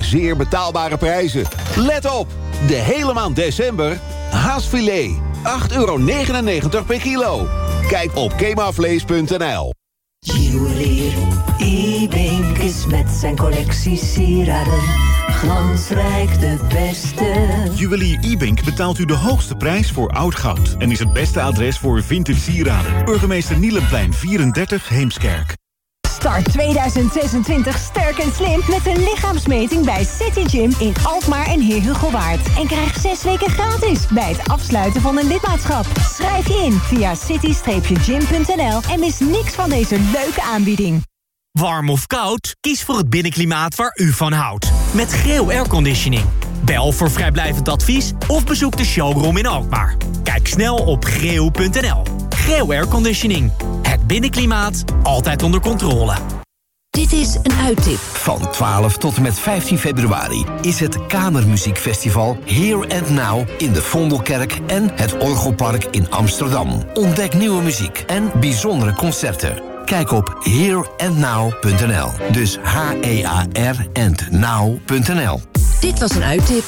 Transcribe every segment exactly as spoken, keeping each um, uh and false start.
zeer betaalbare prijzen. Let op, de hele maand december, haasfilet, acht euro negenennegentig per kilo. Kijk op kemavlees punt n l. Juwelier Ibink is met zijn collectie sieraden glansrijk de beste. Juwelier Ibink betaalt u de hoogste prijs voor oud goud en is het beste adres voor vintage sieraden. Burgemeester Nielenplein vierendertig, Heemskerk. Start tweeduizend zesentwintig sterk en slim met een lichaamsmeting bij City Gym in Alkmaar en Heer Hugo Waard. En krijg zes weken gratis bij het afsluiten van een lidmaatschap. Schrijf je in via city gym punt n l en mis niks van deze leuke aanbieding. Warm of koud? Kies voor het binnenklimaat waar u van houdt. Met Greo Airconditioning. Bel voor vrijblijvend advies of bezoek de showroom in Alkmaar. Kijk snel op greo punt n l. Greo Airconditioning. Het binnenklimaat altijd onder controle. Dit is een uittip. Van twaalf tot en met vijftien februari is het Kamermuziekfestival Here and Now in de Vondelkerk en het Orgelpark in Amsterdam. Ontdek nieuwe muziek en bijzondere concerten. Kijk op here and now punt n l. Dus H E A R and now punt n l. Dit was een uittip.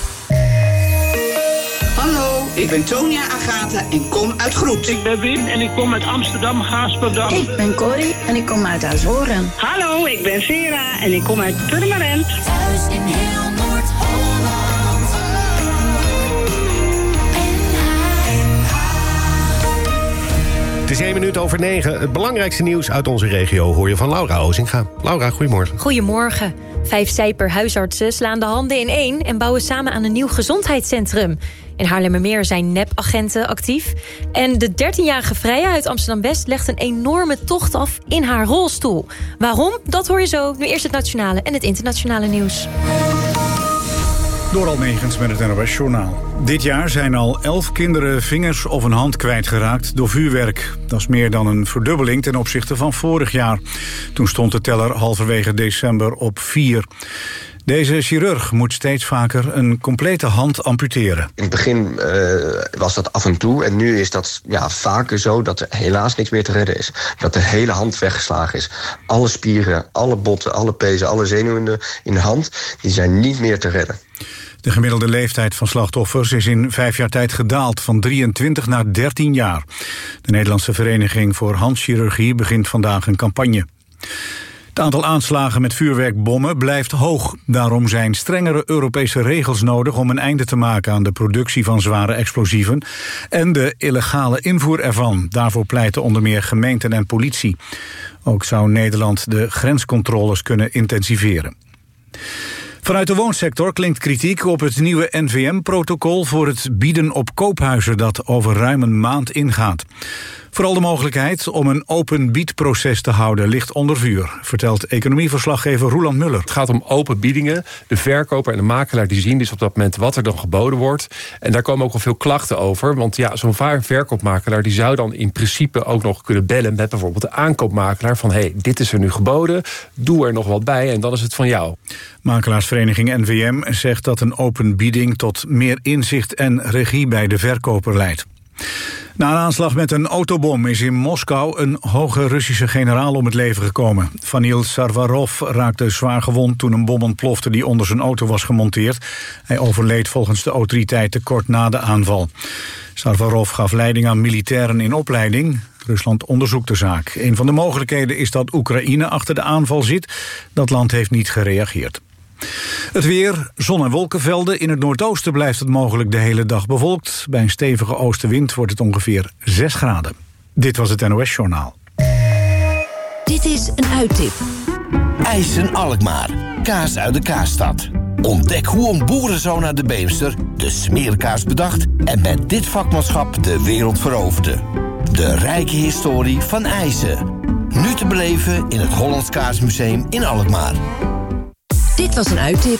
Hallo, ik ben Tonia Agatha en kom uit Groet. Ik ben Wim en ik kom uit Amsterdam, Gaasperdam. Ik ben Corrie en ik kom uit Huishoren. Hallo, ik ben Vera en ik kom uit Purmerend. Thuis in heel Noord-Holland. Het is één minuut over negen. Het belangrijkste nieuws uit onze regio hoor je van Laura Ozinga. Laura, goedemorgen. Goedemorgen. Vijf Zijper-huisartsen slaan de handen in één en bouwen samen aan een nieuw gezondheidscentrum. In Haarlemmermeer zijn nepagenten actief. En de dertienjarige Freya uit Amsterdam-West legt een enorme tocht af in haar rolstoel. Waarom? Dat hoor je zo. Nu eerst het nationale en het internationale nieuws. Door Almegens met het N O S-journaal. Dit jaar zijn al elf kinderen vingers of een hand kwijtgeraakt door vuurwerk. Dat is meer dan een verdubbeling ten opzichte van vorig jaar. Toen stond de teller halverwege december op vier. Deze chirurg moet steeds vaker een complete hand amputeren. In het begin uh, was dat af en toe en nu is dat ja, vaker zo dat er helaas niks meer te redden is. Dat de hele hand weggeslagen is. Alle spieren, alle botten, alle pezen, alle zenuwen in de hand, die zijn niet meer te redden. De gemiddelde leeftijd van slachtoffers is in vijf jaar tijd gedaald van drieëntwintig naar dertien jaar. De Nederlandse Vereniging voor Handchirurgie begint vandaag een campagne. Het aantal aanslagen met vuurwerkbommen blijft hoog. Daarom zijn strengere Europese regels nodig om een einde te maken aan de productie van zware explosieven en de illegale invoer ervan. Daarvoor pleiten onder meer gemeenten en politie. Ook zou Nederland de grenscontroles kunnen intensiveren. Vanuit de woonsector klinkt kritiek op het nieuwe N V M-protocol voor het bieden op koophuizen dat over ruim een maand ingaat. Vooral de mogelijkheid om een open biedproces te houden ligt onder vuur, vertelt economieverslaggever Roeland Muller. Het gaat om open biedingen. De verkoper en de makelaar die zien dus op dat moment wat er dan geboden wordt. En daar komen ook al veel klachten over. Want ja, zo'n verkoopmakelaar die zou dan in principe ook nog kunnen bellen met bijvoorbeeld de aankoopmakelaar van hé, hey, dit is er nu geboden, doe er nog wat bij en dan is het van jou. Makelaarsvereniging N V M zegt dat een open bieding tot meer inzicht en regie bij de verkoper leidt. Na een aanslag met een autobom is in Moskou een hoge Russische generaal om het leven gekomen. Vanil Sarvarov raakte zwaar gewond toen een bom ontplofte die onder zijn auto was gemonteerd. Hij overleed volgens de autoriteiten kort na de aanval. Sarvarov gaf leiding aan militairen in opleiding. Rusland onderzoekt de zaak. Een van de mogelijkheden is dat Oekraïne achter de aanval zit. Dat land heeft niet gereageerd. Het weer, zon- en wolkenvelden. In het noordoosten blijft het mogelijk de hele dag bewolkt. Bij een stevige oostenwind wordt het ongeveer zes graden. Dit was het N O S-journaal. Dit is een uittip. IJssen Alkmaar. Kaas uit de kaasstad. Ontdek hoe een boerenzoon uit de Beemster de smeerkaas bedacht en met dit vakmanschap de wereld veroverde. De rijke historie van IJssen. Nu te beleven in het Hollands Kaasmuseum in Alkmaar. Dit was een uittip.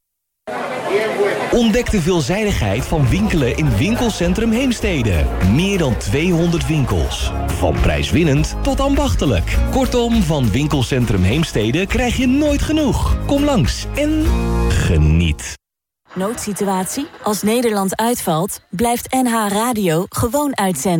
Ontdek de veelzijdigheid van winkelen in Winkelcentrum Heemstede. Meer dan tweehonderd winkels. Van prijswinnend tot ambachtelijk. Kortom, van Winkelcentrum Heemstede krijg je nooit genoeg. Kom langs en geniet. Noodsituatie? Als Nederland uitvalt, blijft N H Radio gewoon uitzenden.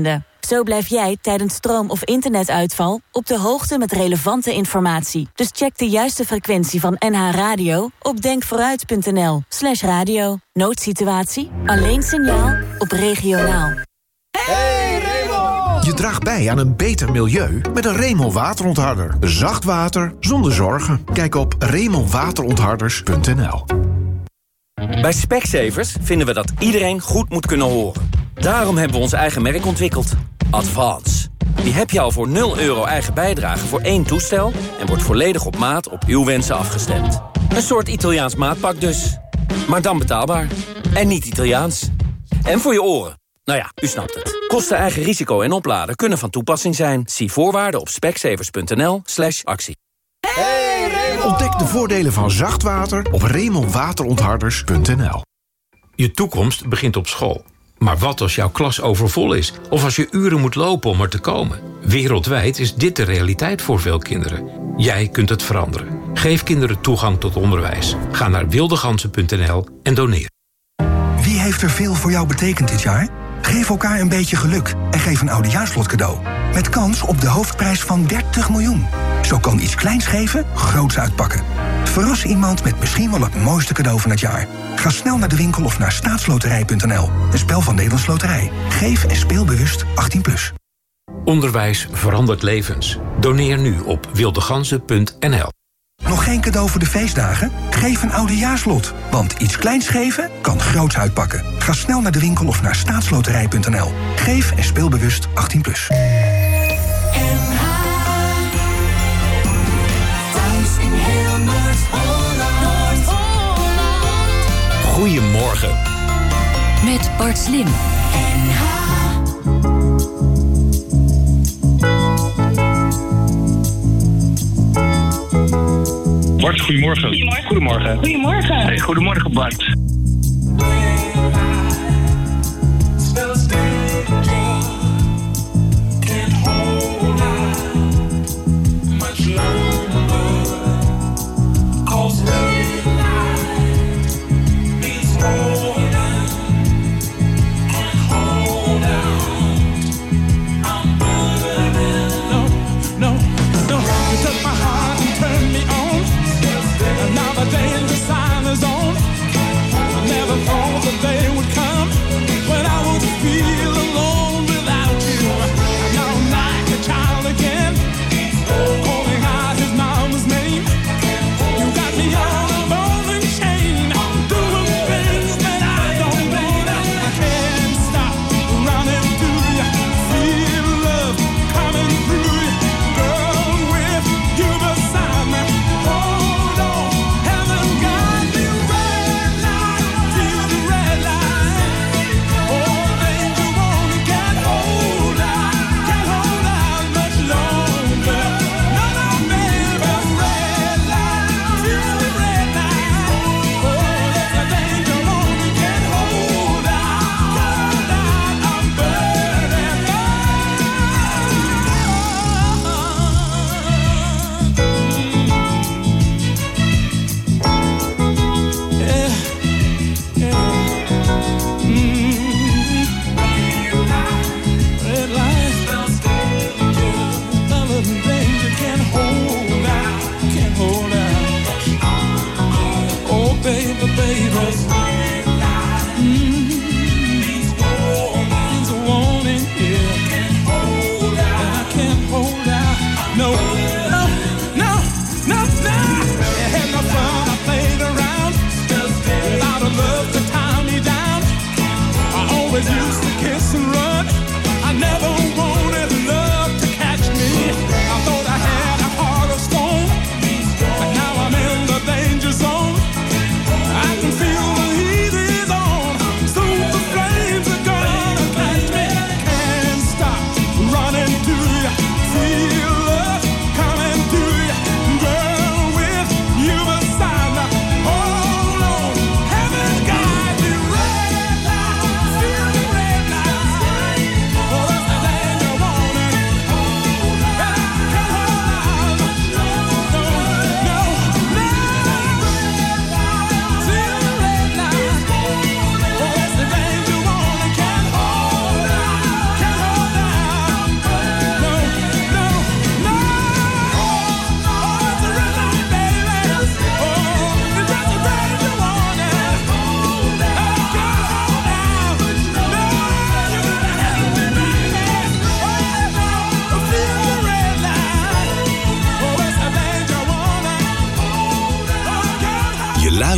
Zo blijf jij tijdens stroom- of internetuitval op de hoogte met relevante informatie. Dus check de juiste frequentie van N H Radio op denkvooruit.nl slash radio. Noodsituatie? Alleen signaal op regionaal. Hey Raymond! Je draagt bij aan een beter milieu met een Raymond waterontharder. Zacht water zonder zorgen. Kijk op raymond waterontharders punt n l. Bij Specsavers vinden we dat iedereen goed moet kunnen horen. Daarom hebben we ons eigen merk ontwikkeld. Advance. Die heb je al voor nul euro eigen bijdrage voor één toestel... en wordt volledig op maat op uw wensen afgestemd. Een soort Italiaans maatpak dus. Maar dan betaalbaar. En niet Italiaans. En voor je oren. Nou ja, u snapt het. Kosten eigen risico en opladen kunnen van toepassing zijn. Zie voorwaarden op specsavers.nl slash actie. Hey Raymond! Ontdek de voordelen van zacht water op raymond waterontharders punt n l. Je toekomst begint op school. Maar wat als jouw klas overvol is? Of als je uren moet lopen om er te komen? Wereldwijd is dit de realiteit voor veel kinderen. Jij kunt het veranderen. Geef kinderen toegang tot onderwijs. Ga naar wildegansen punt n l en doneer. Wie heeft er veel voor jou betekend dit jaar? Geef elkaar een beetje geluk en geef een oudejaarslot cadeau. Met kans op de hoofdprijs van dertig miljoen. Zo kan iets kleins geven, groots uitpakken. Verras iemand met misschien wel het mooiste cadeau van het jaar. Ga snel naar de winkel of naar staatsloterij punt n l. Een spel van Nederlands Loterij. Geef en speel bewust achttien plus. Onderwijs verandert levens. Doneer nu op wildegansen punt n l. Nog geen cadeau voor de feestdagen? Geef een oudejaarslot. Want iets kleins geven kan groots uitpakken. Ga snel naar de winkel of naar staatsloterij punt n l. Geef en speel bewust achttien plus. Goedemorgen. Met Bart Slim. Bart, goedemorgen. Goedemorgen. Goedemorgen. Goedemorgen. Hey, goedemorgen, Bart.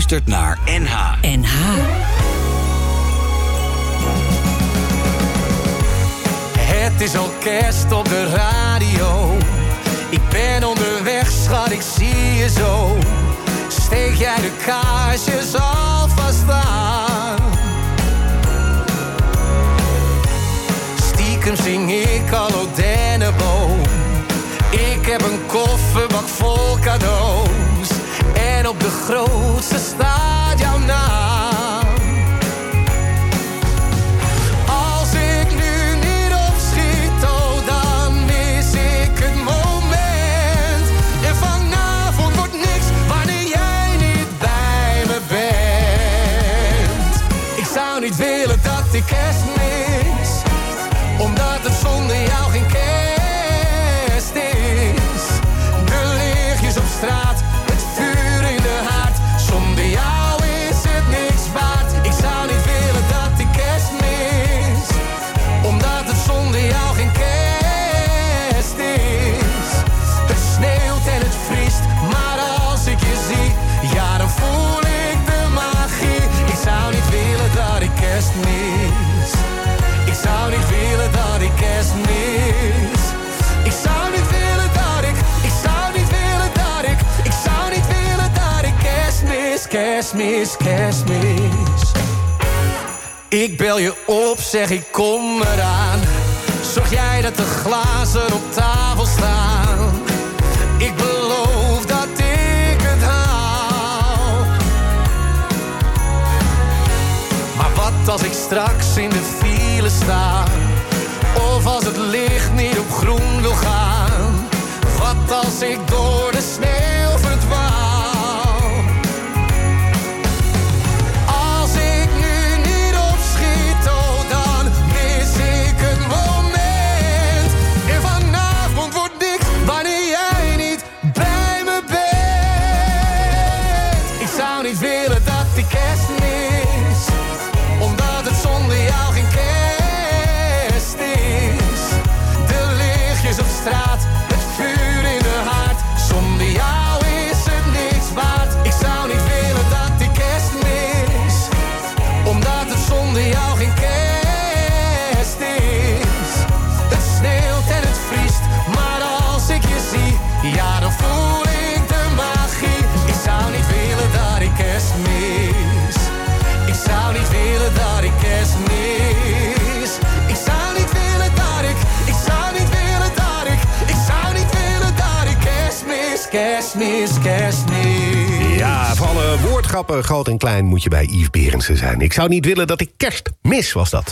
luistert naar N H. N H. Het is al kerst op de radio. Ik ben onderweg, schat, ik zie je zo. Steek jij de kaarsjes alvast aan? Stiekem zing ik al O Denneboom. Ik heb een kofferbak vol cadeaus. En op de grootste staat jouw naam. Als ik nu niet opschiet, oh, dan mis ik het moment. En vanavond wordt niks wanneer jij niet bij me bent. Ik zou niet willen dat ik kerst mis, omdat het zonder jou geen kerst is. De lichtjes op straat, het vuur in de haard. Zonder jou is het niks waard. Ik zou niet willen dat ik kerst mis, omdat het zonder jou geen kerst is. Het sneeuwt en het vriest, maar als ik je zie, ja, dan voel ik de magie. Ik zou niet willen dat ik kerst mis. Ik zou niet willen dat ik kerst mis. Ik zou niet willen dat ik, ik zou niet willen dat ik, ik zou niet willen dat ik kerst mis, kerst mis, kerst mis. Ik bel je op, zeg ik kom eraan. Zorg jij dat de glazen op tafel staan. Ik beloof dat ik het haal. Maar wat als ik straks in de file sta? Of als het licht niet op groen wil gaan? Wat als ik door de sneeuw verdwaal? Als ik nu niet opschiet, oh, dan mis ik het moment. En vanavond wordt niks wanneer jij niet bij me bent. Ik zou niet willen dat ik kerst mis, omdat het zonder jou geen kerst is. De lichtjes op straat, het vuur in de haard. Zonder jou is het niks waard. Ik zou niet willen dat ik kerst mis, omdat het zonder jou geen kerst is. Het sneeuwt en het vriest, maar als ik je zie, ja, dan voel ik de magie. Ik zou niet willen dat ik kerst mis. Ik zou niet willen dat ik kerst mis. Ik zou niet willen dat ik, ik zou niet willen dat ik, ik zou niet willen dat ik kerst mis, kerst mis, kerst mis. Ja, voor alle woordgrappen, groot en klein, moet je bij Yves Berendsen zijn. Ik zou niet willen dat ik kerst mis, was dat.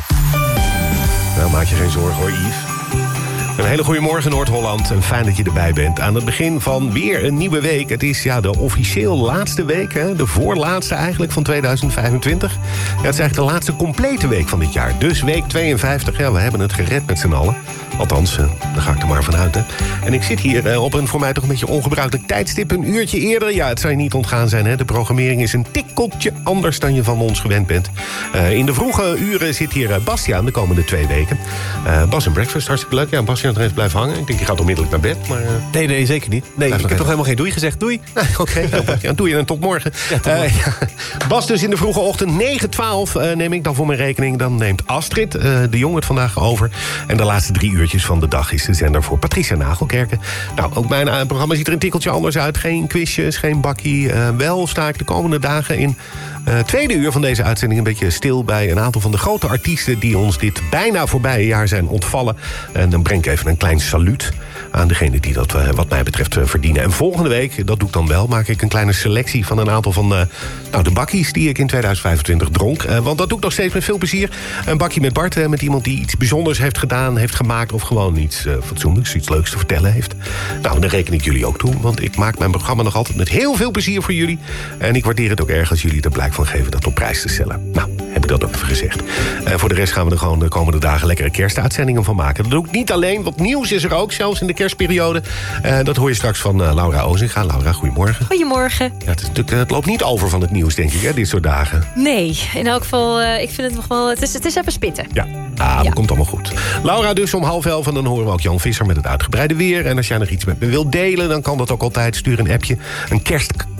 Nou, maak je geen zorgen hoor, Yves. Een hele goede morgen Noord-Holland en fijn dat je erbij bent. Aan het begin van weer een nieuwe week. Het is ja, de officieel laatste week, hè? De voorlaatste eigenlijk van tweeduizend vijfentwintig. Ja, het is eigenlijk de laatste complete week van dit jaar. Dus week tweeënvijftig, ja, we hebben het gered met z'n allen. Althans, uh, daar ga ik er maar van uit. Hè. En ik zit hier uh, op een voor mij toch een beetje ongebruikelijk tijdstip. Een uurtje eerder. Ja, het zou je niet ontgaan zijn. Hè. De programmering is een tikkeltje anders dan je van ons gewend bent. Uh, in de vroege uren zit hier uh, Bastiaan de komende twee weken. Uh, Bas en Breakfast, hartstikke leuk. Ja, Bastiaan er even blijven hangen. Ik denk, je gaat onmiddellijk naar bed. Maar, uh, nee, nee, zeker niet. Nee, ik heb even... toch helemaal geen doei gezegd. Doei. Nou, Oké, okay, ja, doe je en tot morgen. Ja, tot morgen. Uh, ja. Bas dus in de vroege ochtend. negen twaalf uh, neem ik dan voor mijn rekening. Dan neemt Astrid uh, de Jong het vandaag over. En de laatste drie uurtjes van de dag is de zender voor Patricia Nagelkerken. Nou, ook mijn uh, programma ziet er een tikkeltje anders uit. Geen quizjes, geen bakkie. Uh, wel sta ik de komende dagen in uh, tweede uur van deze uitzending een beetje stil bij een aantal van de grote artiesten die ons dit bijna voorbije jaar zijn ontvallen. En dan breng ik even een klein saluut aan degene die dat uh, wat mij betreft uh, verdienen. En volgende week, dat doe ik dan wel, maak ik een kleine selectie van een aantal van uh, nou, de bakkies die ik in tweeduizend vijfentwintig dronk. Uh, want dat doe ik nog steeds met veel plezier. Een bakkie met Bart, uh, met iemand die iets bijzonders heeft gedaan, heeft gemaakt of gewoon iets uh, fatsoenlijks, iets leuks te vertellen heeft. Nou, dan reken ik jullie ook toe, want ik maak mijn programma nog altijd met heel veel plezier voor jullie. En ik waardeer het ook erg als jullie er blijk van geven dat op prijs te stellen. Nou, heb ik dat ook even gezegd. Uh, voor de rest gaan we er gewoon de komende dagen lekkere kerstuitzendingen van maken. Dat doe ik niet alleen, want nieuws is er ook, zelfs in de kerstperiode. Uh, dat hoor je straks van uh, Laura Ozinga. Laura, goedemorgen. Goedemorgen. Ja, het, is natuurlijk, het loopt niet over van het nieuws, denk ik, hè, dit soort dagen. Nee, in elk geval, uh, ik vind het nog wel, het is, het is even spitten. Ja, ah, dat ja. komt allemaal goed. Laura dus om half elf en dan horen we ook Jan Visser met het uitgebreide weer. En als jij nog iets met me wilt delen, dan kan dat ook altijd. Stuur een appje, een kerst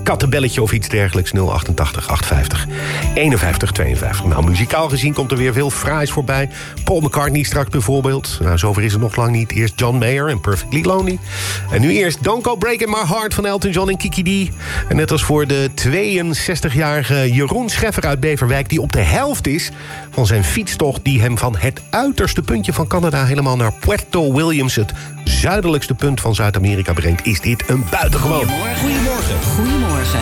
kattenbelletje of iets dergelijks. nul achtentachtig achthonderdvijftig eenenvijftig tweeënvijftig. Nou, muzikaal gezien komt er weer veel fraais voorbij. Paul McCartney straks bijvoorbeeld. Nou, zover is het nog lang niet. Eerst John Mayer en Perfectly Lonely. En nu eerst Don't Go Breaking My Heart van Elton John en Kiki D. En net als voor de tweeënzestigjarige Jeroen Scheffer uit Beverwijk... die op de helft is van zijn fietstocht... die hem van het uiterste puntje van Canada... helemaal naar Puerto Williams, het zuidelijkste punt van Zuid-Amerika brengt... is dit een buitengewoon. Goedemorgen. Goedemorgen. Goedemorgen.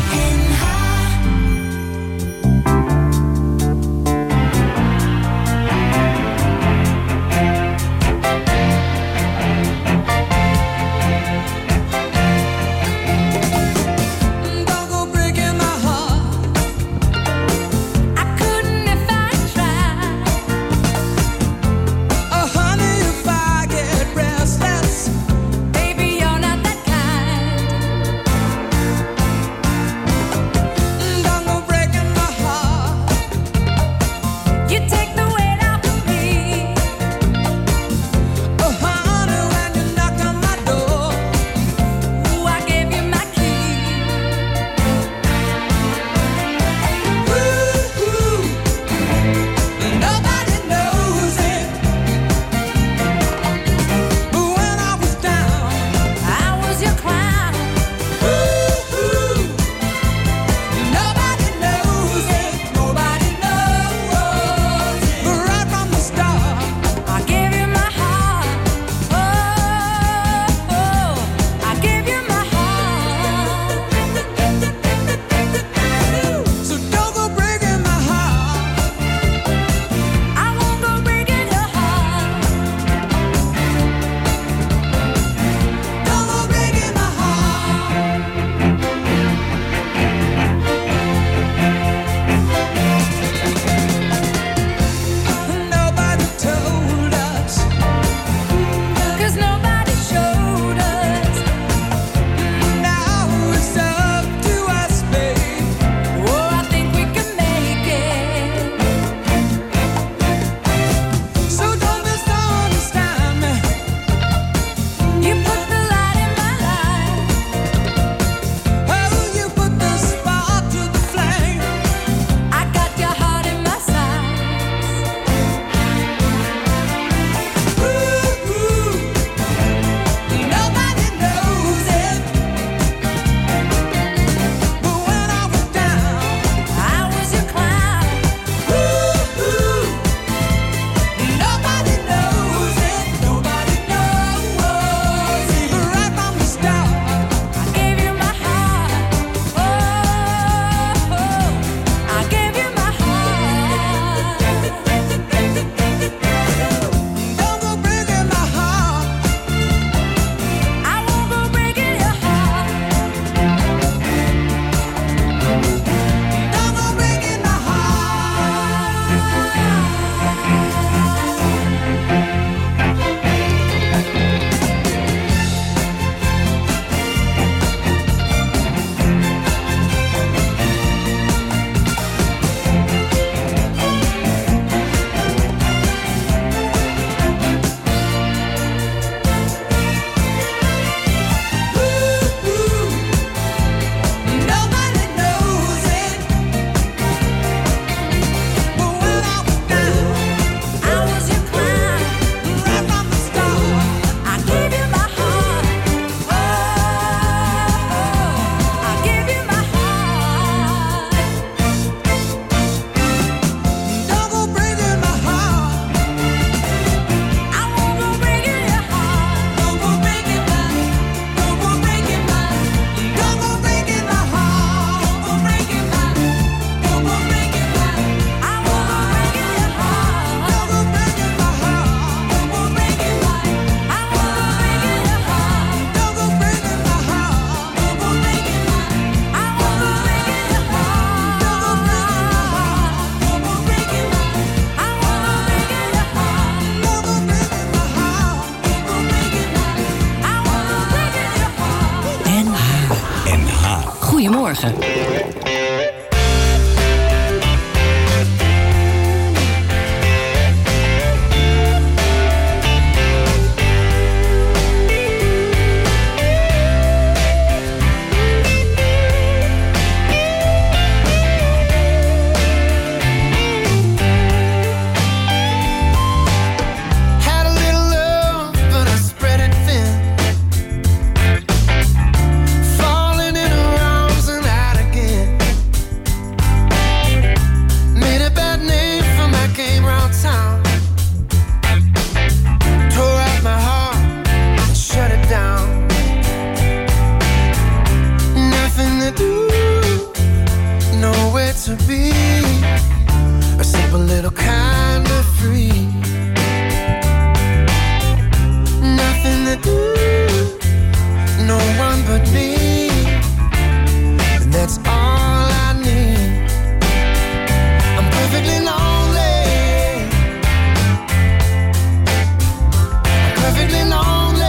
Goedemorgen. little kind of free. Nothing to do, no one but me, and that's all I need. I'm perfectly lonely, I'm perfectly lonely.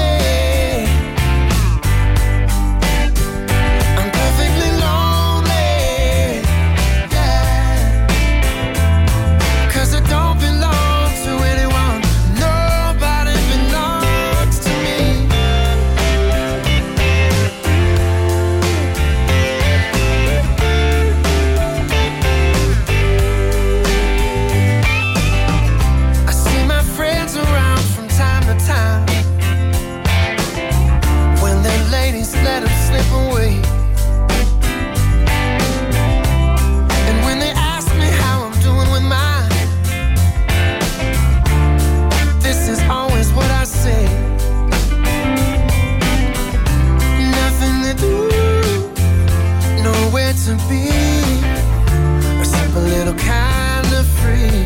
To be a simple little kind of free.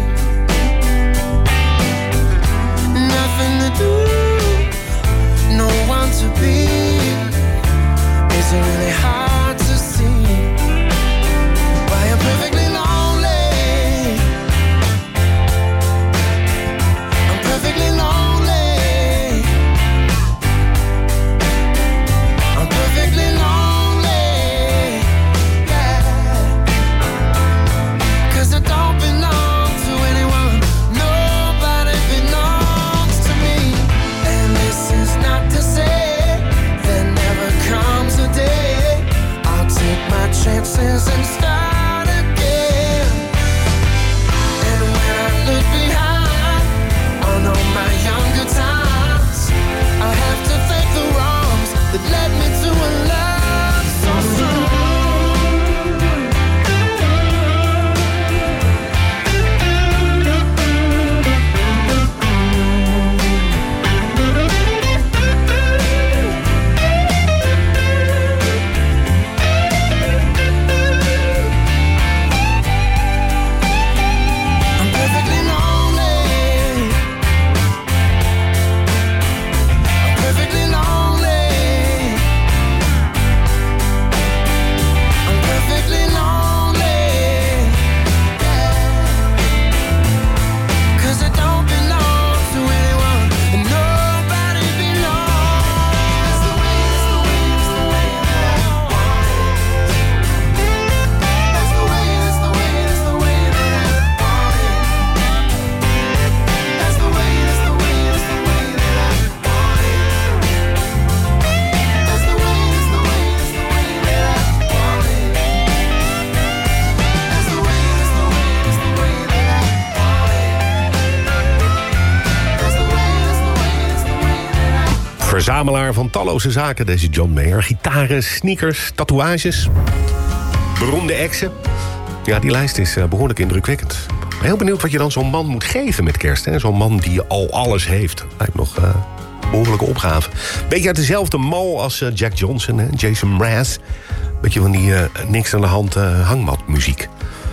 Nothing to do, no one to be. Is it really hard to see why I'm perfectly lonely? I'm perfectly lonely. I'm perfectly lonely. Chances and start again. And when I look behind on all my younger times, I have to thank the wrongs that led me to a love so strong. Verzamelaar van talloze zaken, deze John Mayer. Gitaren, sneakers, tatoeages, beroemde exen. Ja, die lijst is behoorlijk indrukwekkend. Ik ben heel benieuwd wat je dan zo'n man moet geven met kerst. Hè? Zo'n man die al alles heeft. Lijkt nog uh, behoorlijke opgave. Beetje uit dezelfde mal als uh, Jack Johnson, hè? Jason Mraz. Beetje van die uh, niks aan de hand uh, hangmatmuziek.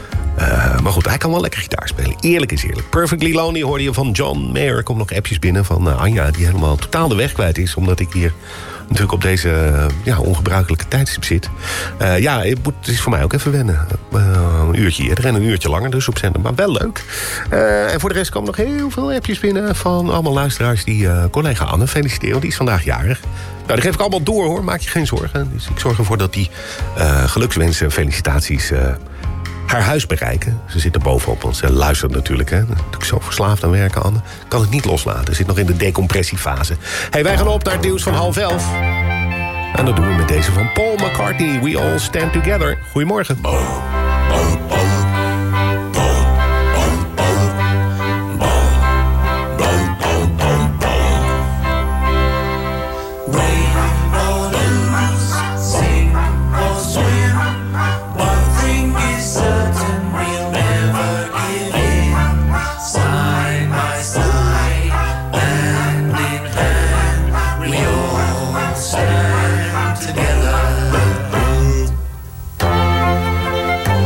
Uh, maar goed, hij kan wel lekker gitaar spelen. Eerlijk is eerlijk. Perfectly Lonely hoorde je van John Mayer. Er komen nog appjes binnen van uh, Anja, die helemaal totaal de weg kwijt is. Omdat ik hier natuurlijk op deze uh, ja, ongebruikelijke tijdstip zit. Uh, ja, het, moet, het is voor mij ook even wennen. Uh, een uurtje eerder en een uurtje langer dus op zender. Maar wel leuk. Uh, en voor de rest komen nog heel veel appjes binnen van allemaal luisteraars die uh, collega Anne feliciteren. Want die is vandaag jarig. Nou, die geef ik allemaal door hoor, maak je geen zorgen. Dus ik zorg ervoor dat die uh, gelukswensen en felicitaties Uh, haar huis bereiken. Ze zit er bovenop, want ze luistert natuurlijk. Hè. Ik zo verslaafd aan werken, Anne. Kan het niet loslaten. Zit nog in de decompressiefase. Hey, wij gaan op naar het nieuws van half elf. En dat doen we met deze van Paul McCartney. We All Stand Together. Goedemorgen. Oh, oh, oh. Stand together.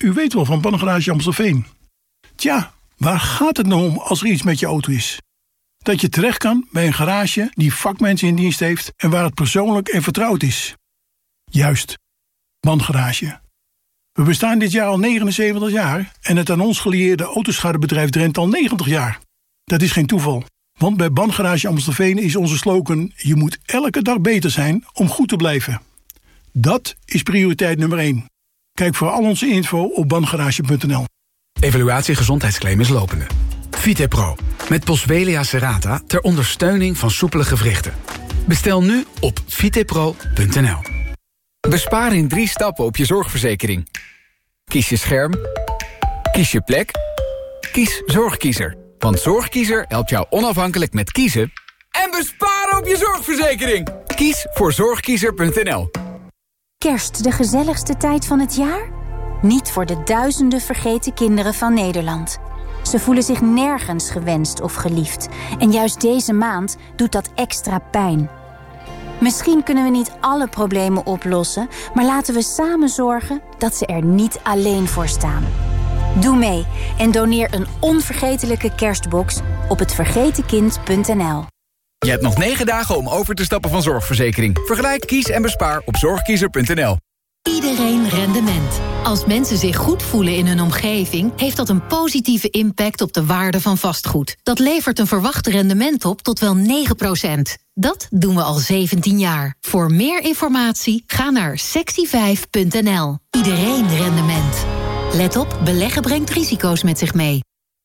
u weet wel van Bangarage Amstelveen. Tja, waar gaat het nou om als er iets met je auto is? Dat je terecht kan bij een garage die vakmensen in dienst heeft en waar het persoonlijk en vertrouwd is. Juist, Bangarage. We bestaan dit jaar al negenenzeventig jaar en het aan ons gelieerde autoschadebedrijf Drent al negentig jaar. Dat is geen toeval, want bij Bangarage Amstelveen is onze slogan: je moet elke dag beter zijn om goed te blijven. Dat is prioriteit nummer één. Kijk voor al onze info op bangarage punt n l. Evaluatie gezondheidsclaim is lopende. VitePro, met Boswellia serrata ter ondersteuning van soepele gewrichten. Bestel nu op vitepro punt n l. Bespaar in drie stappen op je zorgverzekering. Kies je scherm. Kies je plek. Kies Zorgkiezer. Want Zorgkiezer helpt jou onafhankelijk met kiezen en besparen op je zorgverzekering. Kies voor zorgkiezer punt n l. Kerst de gezelligste tijd van het jaar? Niet voor de duizenden vergeten kinderen van Nederland. Ze voelen zich nergens gewenst of geliefd. En juist deze maand doet dat extra pijn. Misschien kunnen we niet alle problemen oplossen, maar laten we samen zorgen dat ze er niet alleen voor staan. Doe mee en doneer een onvergetelijke kerstbox op het vergeten kind punt n l. Je hebt nog negen dagen om over te stappen van zorgverzekering. Vergelijk, kies en bespaar op zorgkiezer punt n l. Iedereen rendement. Als mensen zich goed voelen in hun omgeving, heeft dat een positieve impact op de waarde van vastgoed. Dat levert een verwacht rendement op tot wel negen procent. Dat doen we al zeventien jaar. Voor meer informatie ga naar sexy vijf punt n l. Iedereen rendement. Let op, beleggen brengt risico's met zich mee.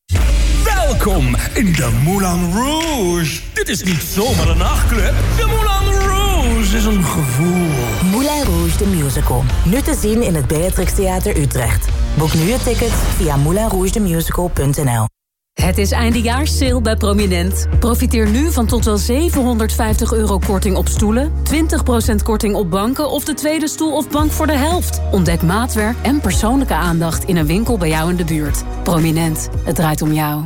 Welkom in de Moulin Rouge. Dit is niet zomaar een nachtclub. De Moulin Rouge is een gevoel. Moulin Rouge the Musical. Nu te zien in het Beatrix Theater Utrecht. Boek nu je ticket via moulin rouge the musical punt n l. Het is eindejaarssale bij Prominent. Profiteer nu van tot wel zevenhonderdvijftig euro korting op stoelen, twintig procent korting op banken of de tweede stoel of bank voor de helft. Ontdek maatwerk en persoonlijke aandacht in een winkel bij jou in de buurt. Prominent, het draait om jou.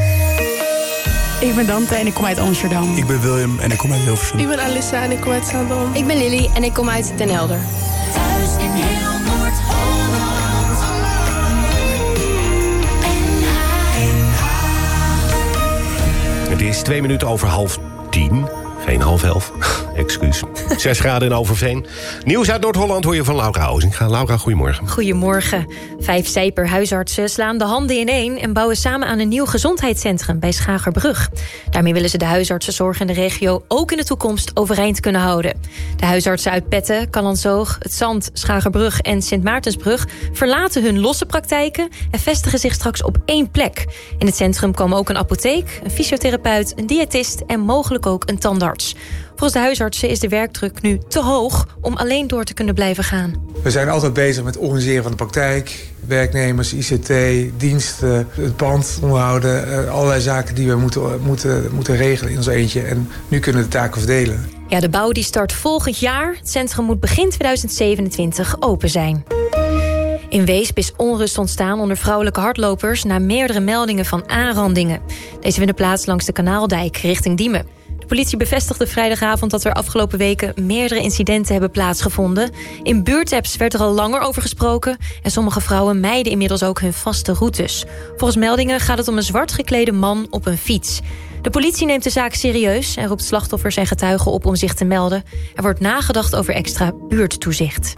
Ik ben Dante en ik kom uit Amsterdam. Ik ben William en ik kom uit Hilversum. Ik ben Alissa en ik kom uit Zaandam. Ik ben Lily en ik kom uit Den Helder. Thuis in heel Noord-Holland. Het is twee minuten over half tien. Geen half elf. Excuus. Zes graden in Overveen. Nieuws uit Noord-Holland hoor je van Laura Ozinga. Laura, goedemorgen. Goedemorgen. Vijf Zijper-huisartsen slaan de handen ineen en bouwen samen aan een nieuw gezondheidscentrum bij Schagerbrug. Daarmee willen ze de huisartsenzorg in de regio ook in de toekomst overeind kunnen houden. De huisartsen uit Petten, Callantsoog, Het Zand, Schagerbrug en Sint Maartensbrug verlaten hun losse praktijken en vestigen zich straks op één plek. In het centrum komen ook een apotheek, een fysiotherapeut, een diëtist en mogelijk ook een tandarts. Volgens de huisartsen is de werkdruk nu te hoog om alleen door te kunnen blijven gaan. We zijn altijd bezig met het organiseren van de praktijk. Werknemers, I C T, diensten, het pand onderhouden. Allerlei zaken die we moeten, moeten, moeten regelen in ons eentje. En nu kunnen we de taken verdelen. Ja, de bouw die start volgend jaar. Het centrum moet begin tweeduizend zevenentwintig open zijn. In Weesp is onrust ontstaan onder vrouwelijke hardlopers na meerdere meldingen van aanrandingen. Deze vinden plaats langs de Kanaaldijk richting Diemen. De politie bevestigde vrijdagavond dat er afgelopen weken meerdere incidenten hebben plaatsgevonden. In buurtapps werd er al langer over gesproken en sommige vrouwen mijden inmiddels ook hun vaste routes. Volgens meldingen gaat het om een zwart geklede man op een fiets. De politie neemt de zaak serieus en roept slachtoffers en getuigen op om zich te melden. Er wordt nagedacht over extra buurttoezicht.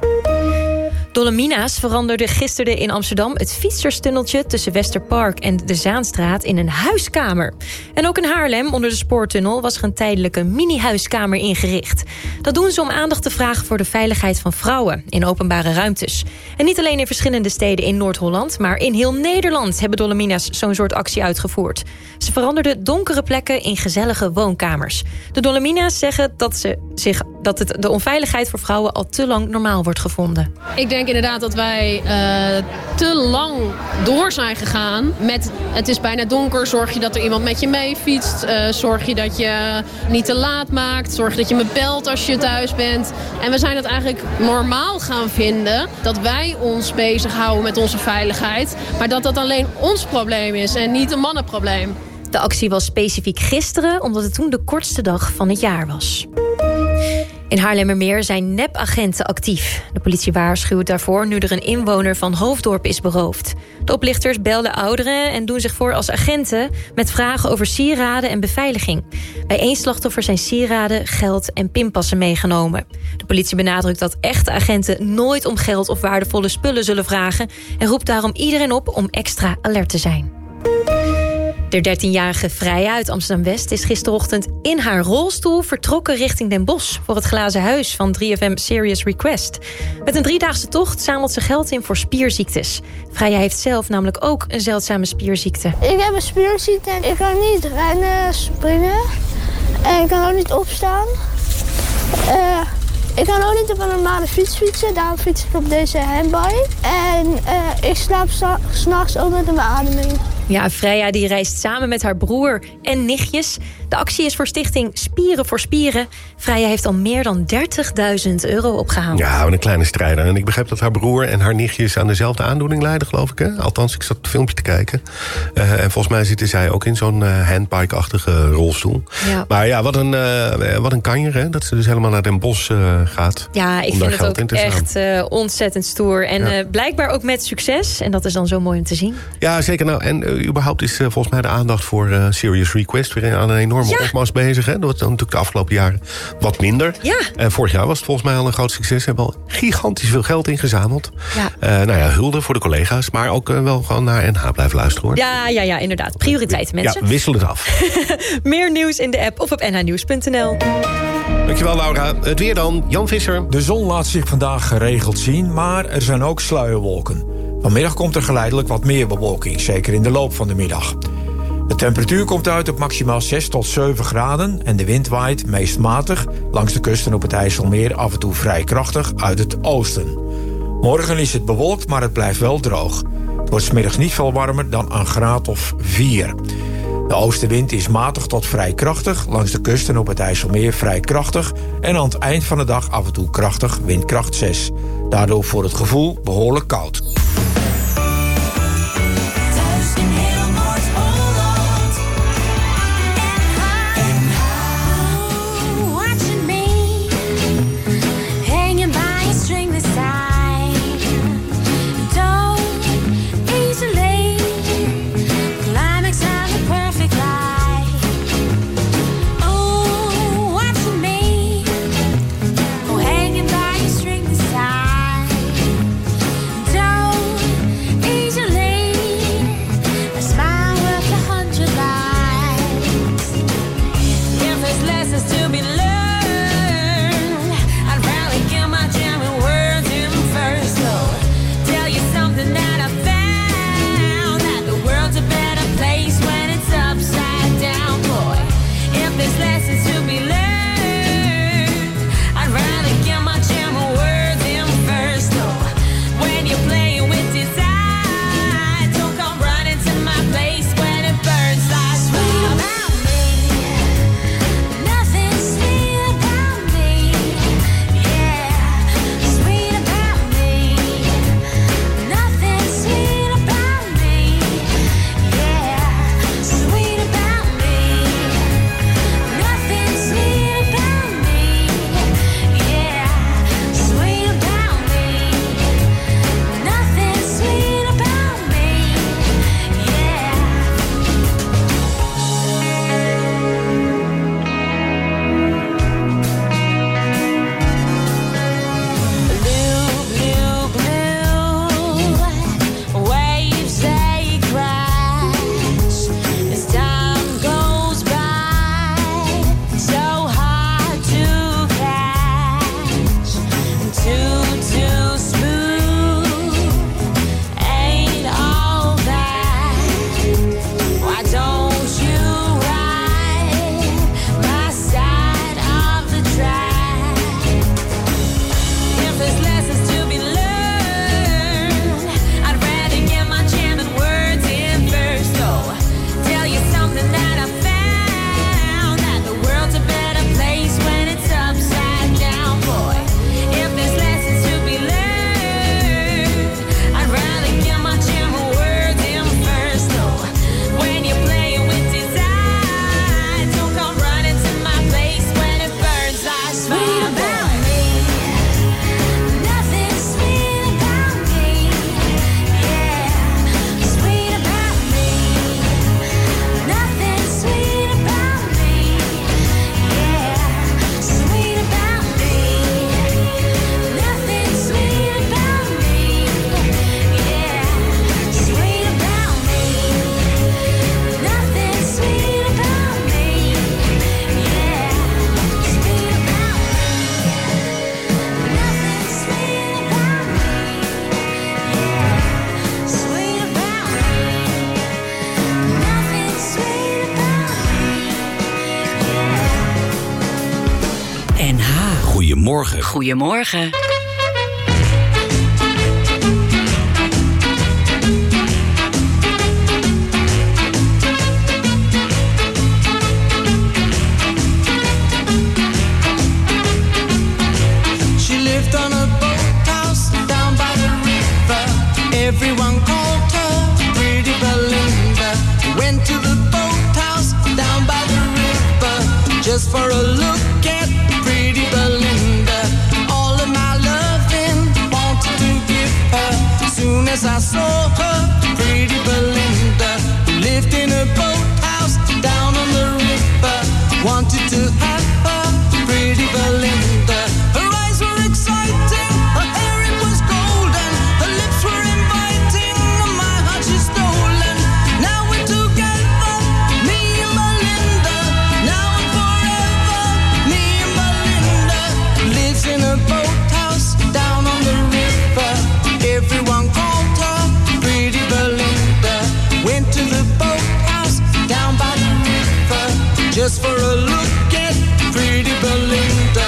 Dolomina's veranderde gisteren in Amsterdam het fietserstunneltje tussen Westerpark en de Zaanstraat in een huiskamer. En ook in Haarlem, onder de spoortunnel, was er een tijdelijke mini-huiskamer ingericht. Dat doen ze om aandacht te vragen voor de veiligheid van vrouwen in openbare ruimtes. En niet alleen in verschillende steden in Noord-Holland, maar in heel Nederland hebben Dolomina's zo'n soort actie uitgevoerd. Ze veranderden donkere plekken in gezellige woonkamers. De Dolomina's zeggen dat, ze zich, dat het, de onveiligheid voor vrouwen al te lang normaal wordt gevonden. Ik denk inderdaad dat wij uh, te lang door zijn gegaan met het is bijna donker, zorg je dat er iemand met je mee fietst, uh, zorg je dat je niet te laat maakt, zorg dat je me belt als je thuis bent. En we zijn het eigenlijk normaal gaan vinden dat wij ons bezighouden met onze veiligheid, maar dat dat alleen ons probleem is en niet een mannenprobleem. De actie was specifiek gisteren, omdat het toen de kortste dag van het jaar was. In Haarlemmermeer zijn nepagenten actief. De politie waarschuwt daarvoor nu er een inwoner van Hoofddorp is beroofd. De oplichters belden ouderen en doen zich voor als agenten met vragen over sieraden en beveiliging. Bij één slachtoffer zijn sieraden, geld en pinpassen meegenomen. De politie benadrukt dat echte agenten nooit om geld of waardevolle spullen zullen vragen en roept daarom iedereen op om extra alert te zijn. De dertienjarige Freya uit Amsterdam-West is gisterochtend in haar rolstoel vertrokken richting Den Bosch voor het glazen huis van drie F M Serious Request. Met een driedaagse tocht zamelt ze geld in voor spierziektes. Freya heeft zelf namelijk ook een zeldzame spierziekte. Ik heb een spierziekte en ik kan niet rennen, springen en ik kan ook niet opstaan. Uh, ik kan ook niet op een normale fiets fietsen, daarom fiets ik op deze handbike. En uh, ik slaap s'nachts ook met een beademing. Ja, Freya die reist samen met haar broer en nichtjes. De actie is voor stichting Spieren voor Spieren. Freya heeft al meer dan dertigduizend euro opgehaald. Ja, een kleine strijder. En ik begrijp dat haar broer en haar nichtjes aan dezelfde aandoening lijden, geloof ik. Hè? Althans, ik zat het filmpje te kijken. Uh, en volgens mij zitten zij ook in zo'n uh, handbike-achtige rolstoel. Ja. Maar ja, wat een, uh, wat een kanjer, hè? Dat ze dus helemaal naar Den Bosch uh, gaat. Ja, ik vind het ook echt uh, ontzettend stoer. En ja. uh, blijkbaar ook met succes. En dat is dan zo mooi om te zien. Ja, zeker. Nou, en uh, überhaupt is uh, volgens mij de aandacht voor uh, Serious Request weer aan een enorme ja. opmars bezig. Hè? Dat was natuurlijk de afgelopen jaren wat minder. Ja. En vorig jaar was het volgens mij al een groot succes. Ze hebben al gigantisch veel geld ingezameld. Ja. Uh, nou ja, hulde voor de collega's. Maar ook uh, wel gewoon naar N H blijven luisteren, hoor. Ja, ja, ja, inderdaad. Prioriteiten, mensen. Ja, wissel het af. Meer nieuws in de app of op n h nieuws punt n l. Dankjewel, Laura. Het weer dan. Jan Visser. De zon laat zich vandaag geregeld zien, maar er zijn ook sluierwolken. Vanmiddag komt er geleidelijk wat meer bewolking, zeker in de loop van de middag. De temperatuur komt uit op maximaal zes tot zeven graden... en de wind waait meest matig langs de kusten op het IJsselmeer... af en toe vrij krachtig uit het oosten. Morgen is het bewolkt, maar het blijft wel droog. Het wordt 's middags niet veel warmer dan een graad of vier. De oostenwind is matig tot vrij krachtig... langs de kusten op het IJsselmeer vrij krachtig... en aan het eind van de dag af en toe krachtig, windkracht zes. Daardoor voor het gevoel behoorlijk koud. Don't Goedemorgen. Goedemorgen. Everyone called her Pretty Belinda. Went to the boathouse down by the river just for a look at Pretty Belinda. All of my loving wanted to give her. Soon as I saw her, Pretty Belinda, who lived in a boathouse down on the river, wanted to have her, Pretty Belinda. Her eyes were exciting, her hair it was golden, her lips were inviting, and my heart she's stolen. Now we're together, me and Belinda. Now and forever, me and Belinda. Lives in a boathouse down on the river. Everyone called her Pretty Belinda. Went to the boathouse down by the river just for a look at Pretty Belinda.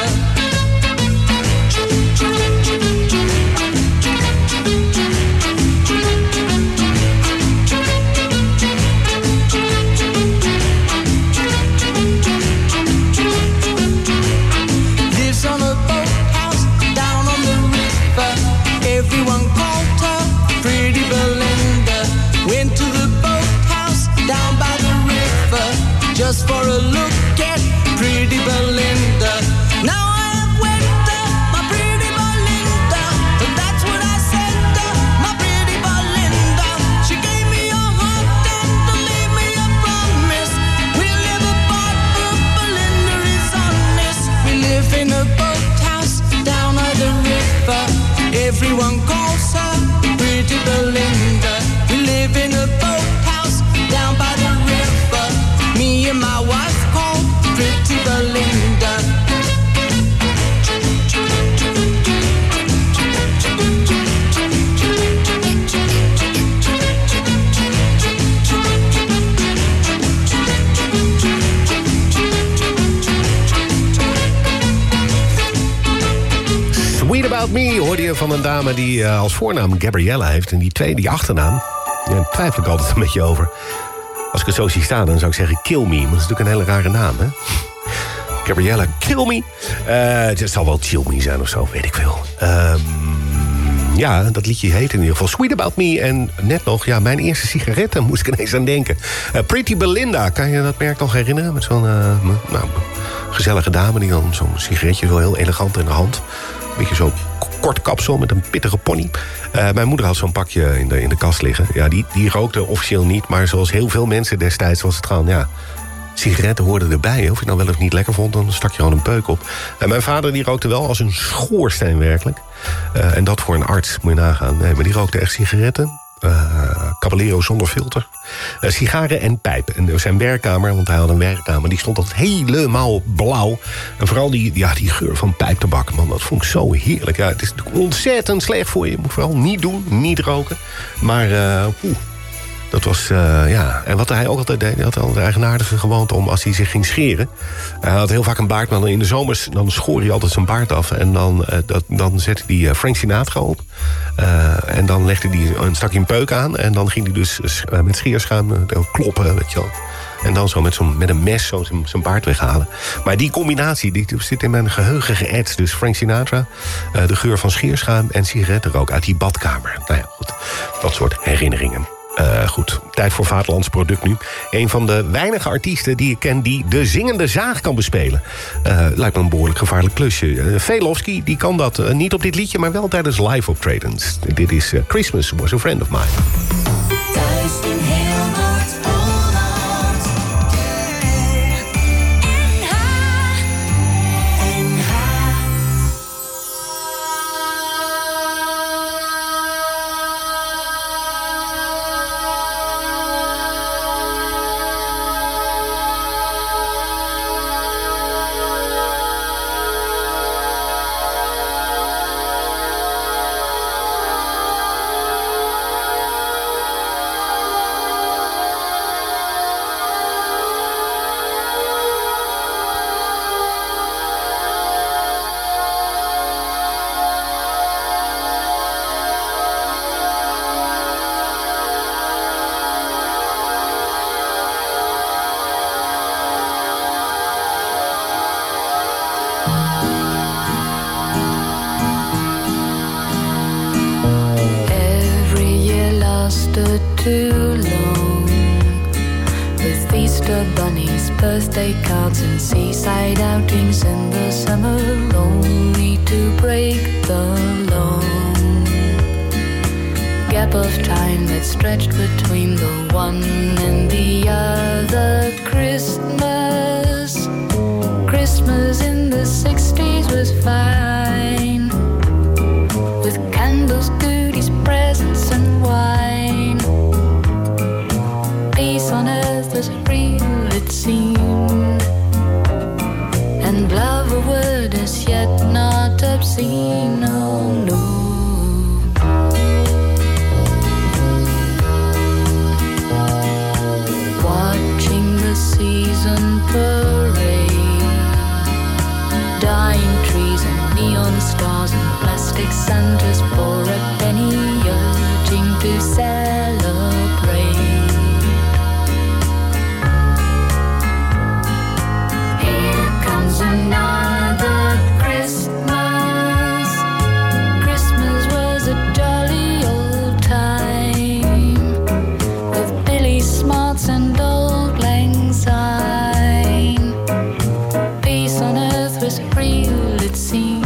Lives on a boathouse down on the river. Everyone called her Pretty Belinda. Went to the boathouse down by the river just for a look at Pretty Belinda. Now I have wed her, my Pretty Belinda. That's what I said to my Pretty Belinda. She gave me a heart and leave me a promise. We live apart, but Belinda is honest. We live in a boathouse down by the river. Everyone calls her Pretty Belinda. We live in a boathouse down by the river. Me and my wife called Pretty Belinda. Sweet About Me hoorde je van een dame die uh, als voornaam Gabriella heeft. En die tweede, die achternaam, ja, daar twijfel ik altijd een beetje over. Als ik het zo zie staan, dan zou ik zeggen Kill Me. Maar dat is natuurlijk een hele rare naam, hè? Gabriella, Kill Me. Uh, het zal wel Chill Me zijn of zo, weet ik veel. Um, ja, dat liedje heet in ieder geval Sweet About Me. En net nog, ja, mijn eerste sigaretten moest ik ineens aan denken. Uh, Pretty Belinda, kan je dat merk nog herinneren? Met zo'n uh, nou, gezellige dame die dan zo'n sigaretje zo heel elegant in de hand. Een beetje zo kort kapsel met een pittige pony. Uh, mijn moeder had zo'n pakje in de, in de kast liggen. Ja, die, die rookte officieel niet, maar zoals heel veel mensen destijds was het gewoon, ja, sigaretten hoorden erbij. Of je nou wel of niet lekker vond, dan stak je gewoon een peuk op. En mijn vader die rookte wel als een schoorsteen werkelijk. Uh, en dat voor een arts, moet je nagaan. Nee, maar die rookte echt sigaretten. Uh, Caballero zonder filter. Uh, sigaren en pijpen. En zijn werkkamer, want hij had een werkkamer, die stond altijd helemaal blauw. En vooral die, ja, die geur van pijptabak, man, dat vond ik zo heerlijk. Ja, het is ontzettend slecht voor je. Je moet vooral niet doen, niet roken. Maar, uh, oeh, dat was, uh, ja... En wat hij ook altijd deed, hij had al de eigenaardige gewoonte om, als hij zich ging scheren. Hij had heel vaak een baard, maar dan in de zomers dan schoor hij altijd zijn baard af. En dan, uh, dat, dan zette hij uh, Frank Sinatra op. Uh, en dan legde hij een stak hij een peuk aan. En dan ging hij dus uh, met scheerschuim uh, kloppen, weet je wel. En dan zo met, zo'n, met een mes zo zijn, zijn baard weghalen. Maar die combinatie die zit in mijn geheugen geëtst. Dus Frank Sinatra, uh, de geur van scheerschuim en sigarettenrook uit die badkamer. Nou ja, goed. Dat soort herinneringen. Uh, goed, tijd voor Vaderlands product nu. Een van de weinige artiesten die ik ken die de zingende zaag kan bespelen. Uh, lijkt me een behoorlijk gevaarlijk klusje. Uh, Velofsky, die kan dat uh, niet op dit liedje, maar wel tijdens live optredens. Dit is uh, Christmas Was a Friend of Mine. Thuis in heel Noord-Holland. N H. N H. too long. With Easter bunnies, birthday cards, and seaside outings in the summer, only to break the long gap of time that stretched between the one and the other Christmas. Christmas in the sixties was fine, with candles, goodies, presents, and wine. Peace on earth was real, it seemed, and love a word as yet not obscene, no, no. Watching the season parade, dying trees and neon stars and plastic Santas for a penny, urging to celebrate. Here comes another Christmas. Christmas was a jolly old time, with Billy Smarts and Old Lang Syne. Peace on earth was real, it seemed,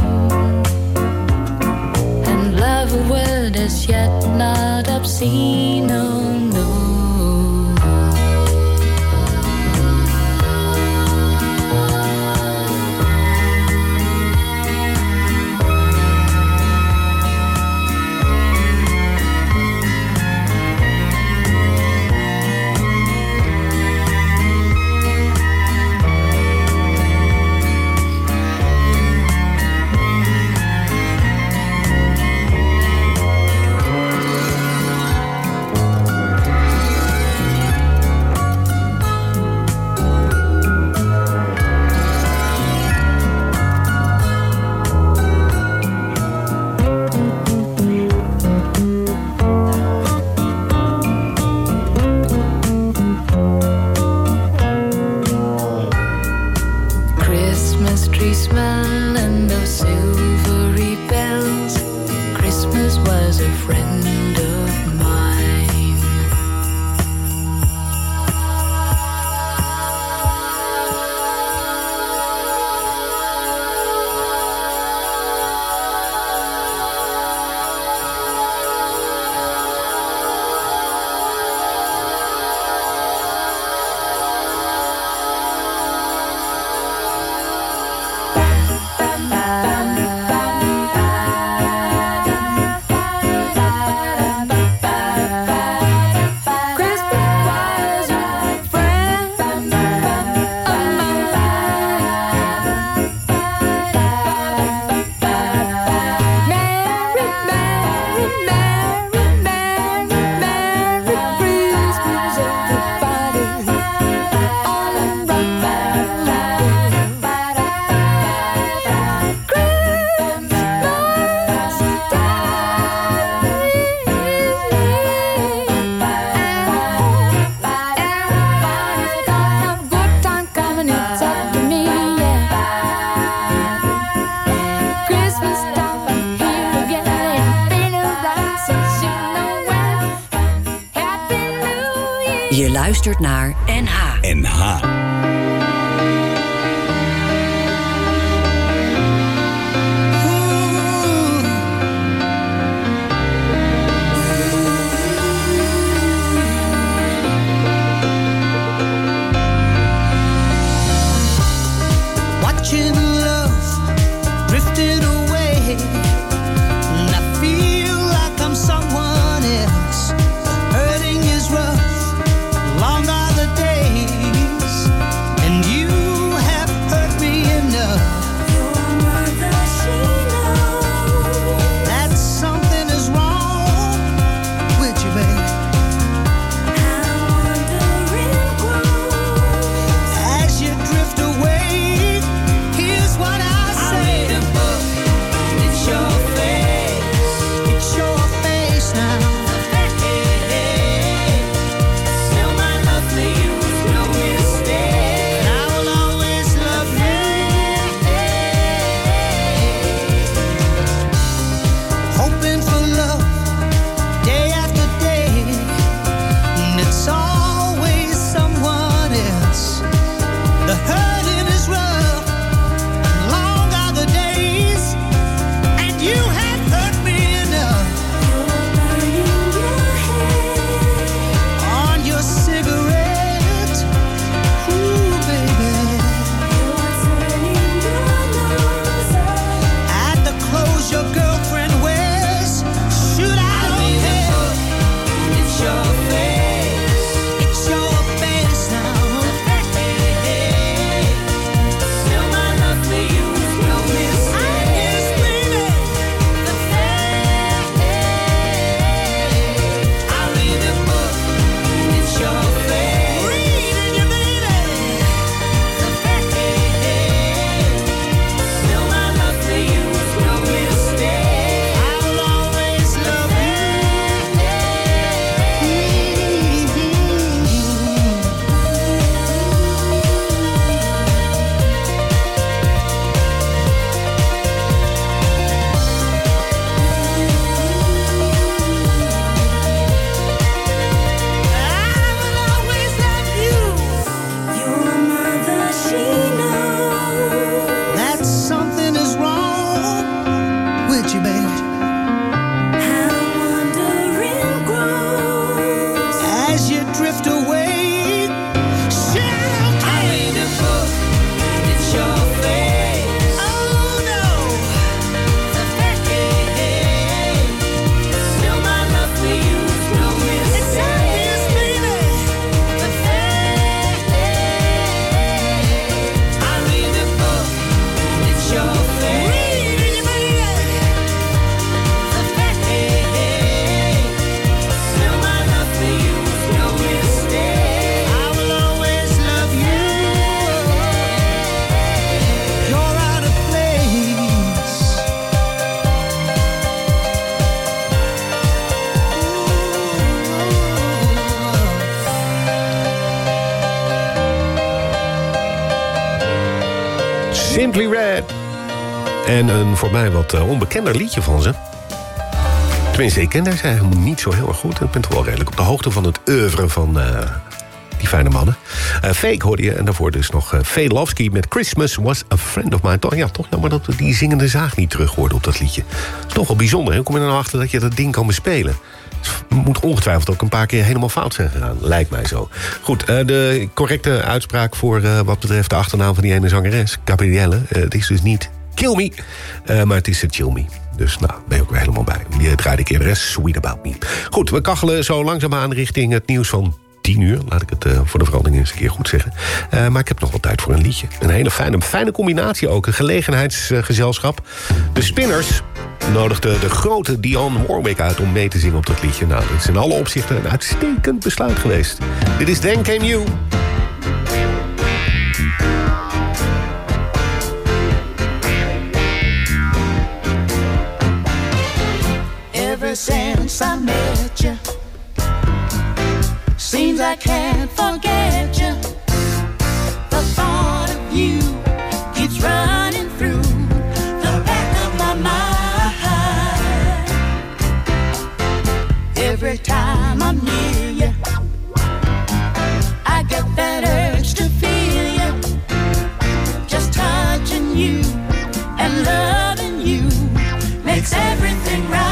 and love a word as yet not obscene, no, no. Christmas tree smell and those silvery bells. Christmas was a friend of mine. Je luistert naar N H. N H. Watching love drifting away, and I feel like I'm someone else. Hurting is rough, long are the days, and you Simply Red. En een voor mij wat uh, onbekender liedje van ze. Tenminste, ik ken haar zij helemaal niet zo heel erg goed. Ik ben toch wel redelijk op de hoogte van het oeuvre van uh, die fijne mannen. Uh, Fake hoorde je en daarvoor dus nog uh, Velofsky met Christmas Was a Friend of Mine. Toch, ja, toch jammer dat we die zingende zaag niet terug hoorden op dat liedje. Dat is toch wel bijzonder. Hoe kom je er nou achter dat je dat ding kan bespelen? Het moet ongetwijfeld ook een paar keer helemaal fout zijn gegaan. Lijkt mij zo. Goed, uh, de correcte uitspraak voor uh, wat betreft de achternaam van die ene zangeres, Gabrielle. Uh, het is dus niet Kill Me, uh, maar het is uh, Chill Me. Dus nou, ben je ook weer helemaal bij. Die draaide ik eerder, Sweet About Me. Goed, we kachelen zo langzaamaan richting het nieuws van tien uur. Laat ik het uh, voor de verandering eens een keer goed zeggen. Uh, maar ik heb nog wel tijd voor een liedje. Een hele fijne, fijne combinatie ook. Een gelegenheidsgezelschap. De Spinners nodigden de grote Dionne Warwick uit om mee te zingen op dat liedje. Nou, dat is in alle opzichten een uitstekend besluit geweest. Dit is Then Came You. Ever since I met you, seems I can't forget you. The thought of you keeps running through the back of my mind. Every time I'm near you, I get that urge to feel you. Just touching you and loving you makes everything right.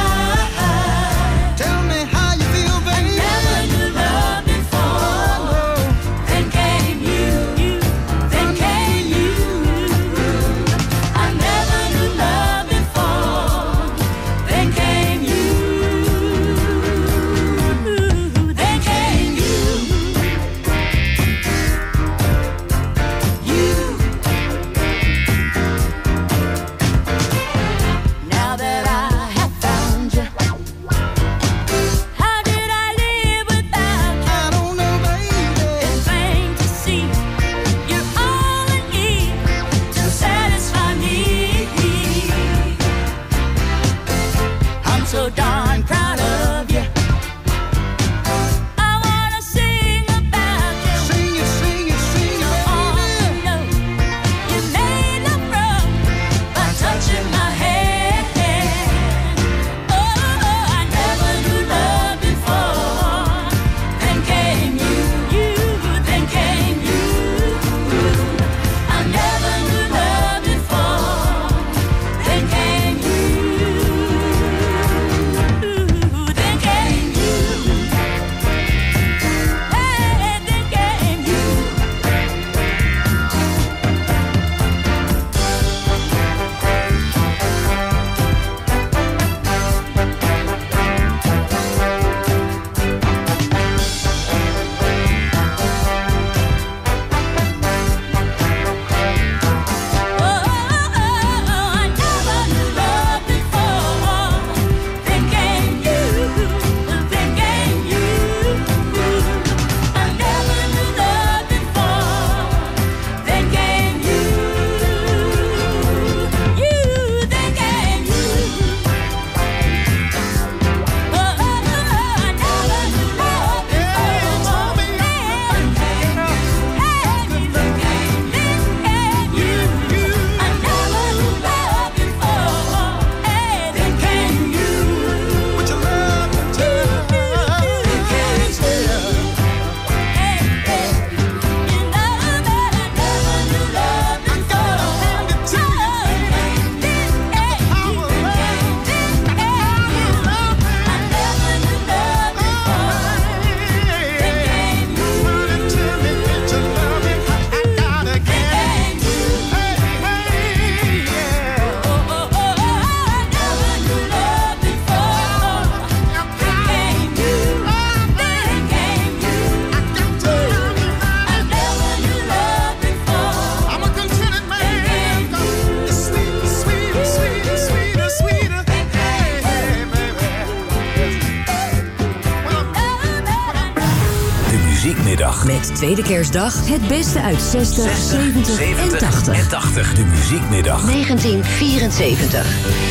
Met Tweede Kerstdag het beste uit zestig, zeventig en tachtig. En tachtig. De Muziekmiddag. negentien vierenzeventig.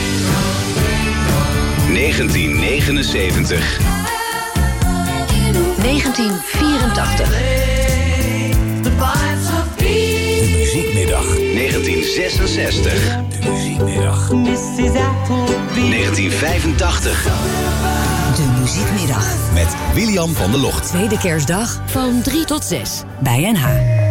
negentien negenenzeventig. negentien vierentachtig. De Muziekmiddag. negentien negentien zesenzestig. De muziekmiddag. negentien vijfentachtig. De muziekmiddag. Met William van der Locht. Tweede kerstdag van drie tot zes bij N H.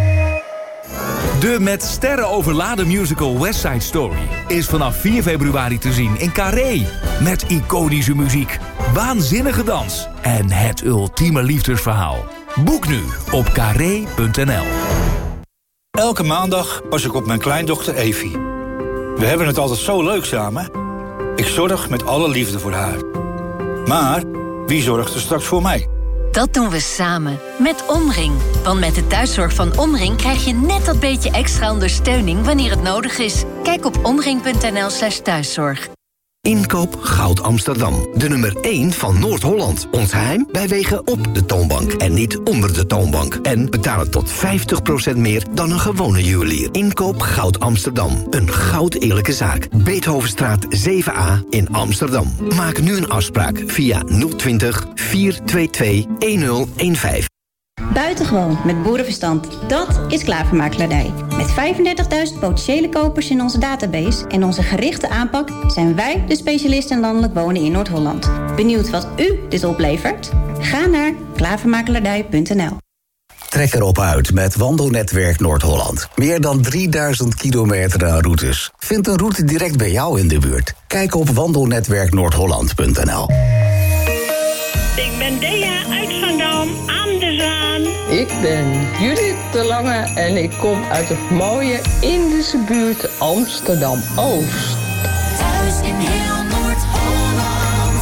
De met sterren overladen musical West Side Story is vanaf vier februari te zien in Carré. Met iconische muziek, waanzinnige dans en het ultieme liefdesverhaal. Boek nu op carré punt n l. Elke maandag pas ik op mijn kleindochter Evie. We hebben het altijd zo leuk samen. Ik zorg met alle liefde voor haar. Maar wie zorgt er straks voor mij? Dat doen we samen, met Omring. Want met de thuiszorg van Omring krijg je net dat beetje extra ondersteuning wanneer het nodig is. Kijk op omring punt n l slash thuiszorg. Inkoop Goud Amsterdam. De nummer één van Noord-Holland. Ons geheim? Wij wegen op de toonbank en niet onder de toonbank. En betalen tot vijftig procent meer dan een gewone juwelier. Inkoop Goud Amsterdam. Een goud eerlijke zaak. Beethovenstraat zeven A in Amsterdam. Maak nu een afspraak via nul twintig, vier twee twee, een nul een vijf. Buitengewoon met boerenverstand. Dat is klavermakelaardij. Met vijfendertigduizend potentiële kopers in onze database en onze gerichte aanpak zijn wij de specialisten in landelijk wonen in Noord-Holland. Benieuwd wat u dit oplevert? Ga naar klavermakelaardij punt n l. Trek erop uit met Wandelnetwerk Noord-Holland. Meer dan drieduizend kilometer aan routes. Vind een route direct bij jou in de buurt. Kijk op wandelnetwerk noordholland punt n l. Ik ben Dea uit Zandam aan de Zaan. Ik ben Judith de Lange en ik kom uit het mooie Indische buurt Amsterdam-Oost. Thuis in heel Noord-Holland.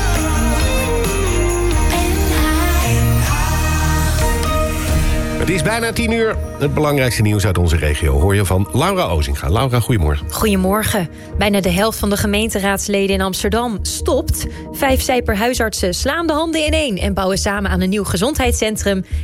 Het is bijna tien uur. Het belangrijkste nieuws uit onze regio hoor je van Laura Ozinga. Laura, goedemorgen. Goedemorgen. Bijna de helft van de gemeenteraadsleden in Amsterdam stopt. Vijf Zijper huisartsen slaan de handen ineen en bouwen samen aan een nieuw gezondheidscentrum.